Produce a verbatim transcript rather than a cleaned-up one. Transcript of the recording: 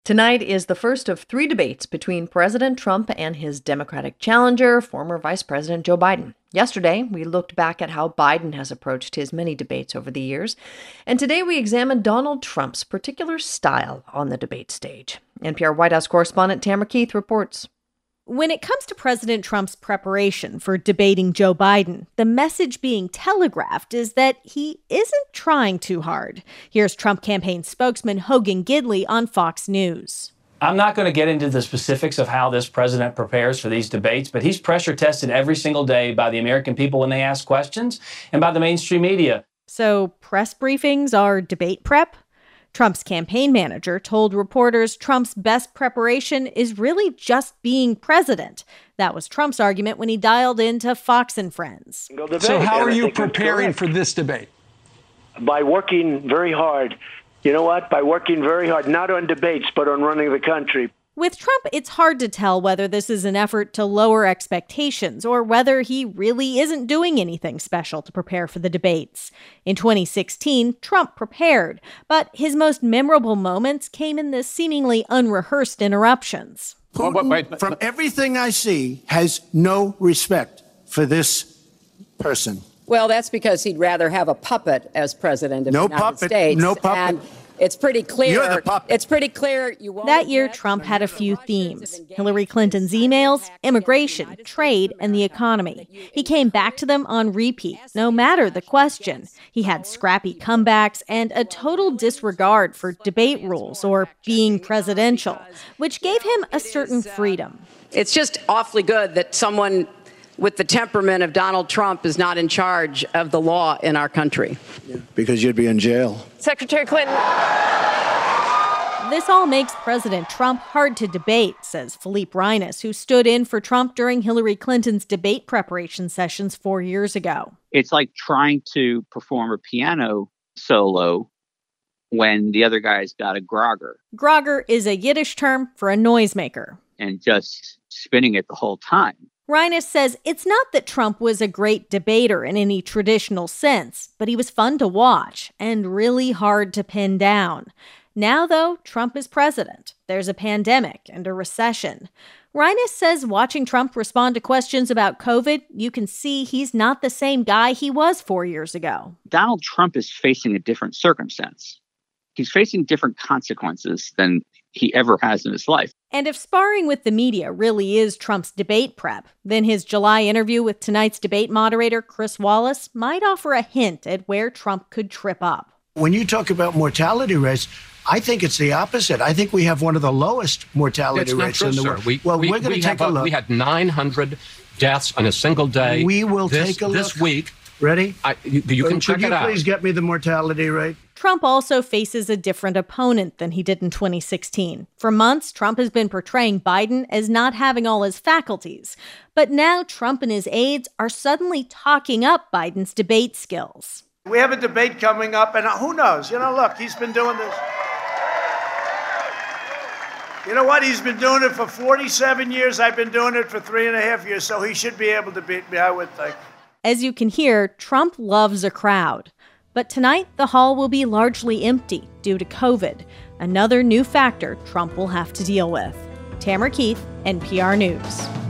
Tonight is the first of three debates between President Trump and his Democratic challenger, former Vice President Joe Biden. Yesterday, we looked back at how Biden has approached his many debates over the years. And today we examine Donald Trump's particular style on the debate stage. N P R White House correspondent Tamara Keith reports. When it comes to President Trump's preparation for debating Joe Biden, the message being telegraphed is that he isn't trying too hard. Here's Trump campaign spokesman Hogan Gidley on Fox News. I'm not going to get into the specifics of how this president prepares for these debates, but he's pressure tested every single day by the American people when they ask questions and by the mainstream media. So press briefings are debate prep? Trump's campaign manager told reporters Trump's best preparation is really just being president. That was Trump's argument when he dialed into Fox and Friends. So how are you preparing for this debate? By working very hard. You know what? By working very hard, not on debates, but on running the country. With Trump, it's hard to tell whether this is an effort to lower expectations or whether he really isn't doing anything special to prepare for the debates. In twenty sixteen, Trump prepared, but his most memorable moments came in the seemingly unrehearsed interruptions. Putin, wait, wait, wait. From everything I see, has no respect for this person. Well, that's because he'd rather have a puppet as president of no the United puppet, States. No puppet. And it's pretty clear. You're the puppet. It's pretty clear you won't. That year, Trump had a few themes: Hillary Clinton's emails, immigration, trade, and the economy. He came back to them on repeat, no matter the question. He had scrappy comebacks and a total disregard for debate rules or being presidential, which gave him a certain freedom. It's just awfully good that someone with the temperament of Donald Trump is not in charge of the law in our country. Yeah, because you'd be in jail. Secretary Clinton. This all makes President Trump hard to debate, says Philippe Reines, who stood in for Trump during Hillary Clinton's debate preparation sessions four years ago. It's like trying to perform a piano solo when the other guy's got a grogger. Grogger is a Yiddish term for a noisemaker. And just spinning it the whole time. Reines says it's not that Trump was a great debater in any traditional sense, but he was fun to watch and really hard to pin down. Now, though, Trump is president. There's a pandemic and a recession. Reines says watching Trump respond to questions about COVID, you can see he's not the same guy he was four years ago. Donald Trump is facing a different circumstance. He's facing different consequences than he ever has in his life. And if sparring with the media really is Trump's debate prep, then his July interview with tonight's debate moderator, Chris Wallace, might offer a hint at where Trump could trip up. When you talk about mortality rates, I think it's the opposite. I think we have one of the lowest mortality it's rates true, in the sir. world. We, well, we, we're going to take a, a look. We had nine hundred deaths in a single day. We will this, take a look. This week. Ready? I, you, you can uh, check Could you it out. please get me the mortality rate? Trump also faces a different opponent than he did in twenty sixteen. For months, Trump has been portraying Biden as not having all his faculties. But now Trump and his aides are suddenly talking up Biden's debate skills. We have a debate coming up, and who knows? You know, look, he's been doing this. You know what? He's been doing it for forty-seven years. I've been doing it for three and a half years, so he should be able to beat me, I would think. As you can hear, Trump loves a crowd. But tonight, the hall will be largely empty due to COVID, another new factor Trump will have to deal with. Tamara Keith, N P R News.